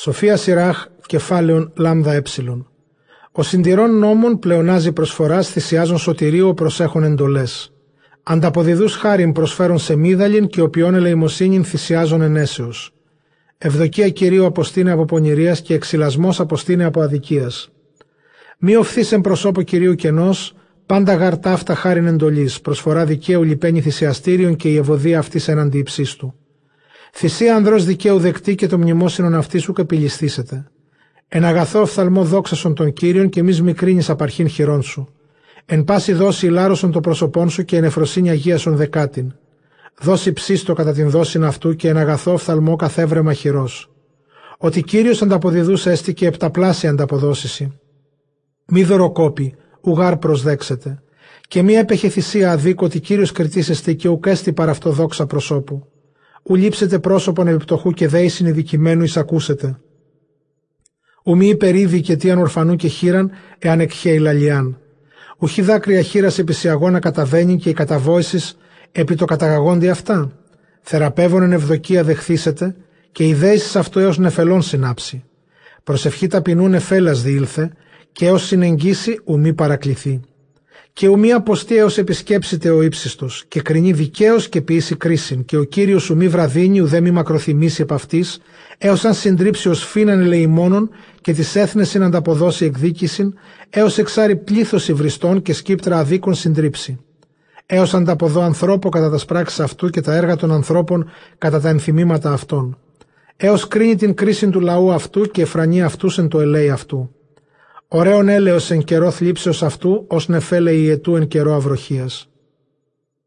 Σοφία Σιράχ, κεφάλαιον λάμδα έψιλον. Ο συντηρών νόμων πλεονάζει προσφοράς, θυσιάζουν σωτηρίο, προσέχουν εντολές. Ανταποδιδούς χάριν προσφέρουν σε μίδαλιν και οποιών ελεημοσύνην θυσιάζουν ενέσεως. Ευδοκία Κυρίου αποστήνε από πονηρίας και εξυλασμός αποστήνε από αδικίας. Μη οφθείς εν προσώπο Κυρίου κενός, πάντα γαρ ταύτα χάριν εντολής, προσφορά δικαίου λιπαίνει θυσιαστήριον και η ευωδία αυτής έναντι υψίστου. Θυσία ανδρός δικαίου δεκτή και το μνημόσυνον αυτή σου κεπιλιστήσετε. Εν αγαθό οφθαλμό δόξασον των Κύριων και μη μικρύνεις απαρχήν χειρών σου. Εν πάση δώσει ηλάρωσον το πρόσωπόν σου και εν εφροσύνη αγίασον δεκάτην. Δώσει ψίστο κατά την δόσιν αυτού και εν αγαθό οφθαλμό καθεύρεμα χειρός. Ότι Κύριος ανταποδιδούς έστηκε επταπλάσια ανταποδόσιση. Μη δωροκόπη, ουγάρ προσδέξετε. Και μη έπεχε θυσία αδίκο ότι Κύριος κριτήσεστε και ουκ έστι παρ' αυτό δόξα προσώπου. Ου λείψετε πρόσωπον επιπτωχού και δέησιν ειδικημένου εισακούσετε. Ου μη υπερίδη και τίαν ορφανού και χείραν, εάν εκχέει λαλιάν. Ουχή δάκρυα χείρας επισιαγώνα καταβαίνει και οι καταβόησεις επί το καταγαγόντι αυτά. Θεραπεύων εν ευδοκία δεχθήσετε και οι δέησεις αυτού έως νεφελών συνάψει. Προσευχή ταπεινού νεφέλας διήλθε και έως συνεγγίσει ου μη παρακληθεί. Και ου μη αποστεί έως επισκέψετε ο ύψιστος και κρινεί δικαίως και ποιήσει κρίσιν και ο Κύριος ου μη βραδύνει ουδέ μη μακροθυμήσει επ' αυτής έως αν συντρίψει ως φύναν ελεημόνων και τις έθνεσιν ανταποδώσει εκδίκησιν έως εξάρει πλήθος υβριστών και σκύπτρα αδίκων συντρίψει. Έως ανταποδώ ανθρώπο κατά τα πράξεις αυτού και τα έργα των ανθρώπων κατά τα ενθυμήματα αυτών. Έως κρίνει την κρίση του λαού αυτού και εφρανεί αυτούς εν το ελέη αυτού. Ωραίον έλεος εν καιρό θλίψεως αυτού, ως νεφέλεη ιετού εν καιρό αυροχίας.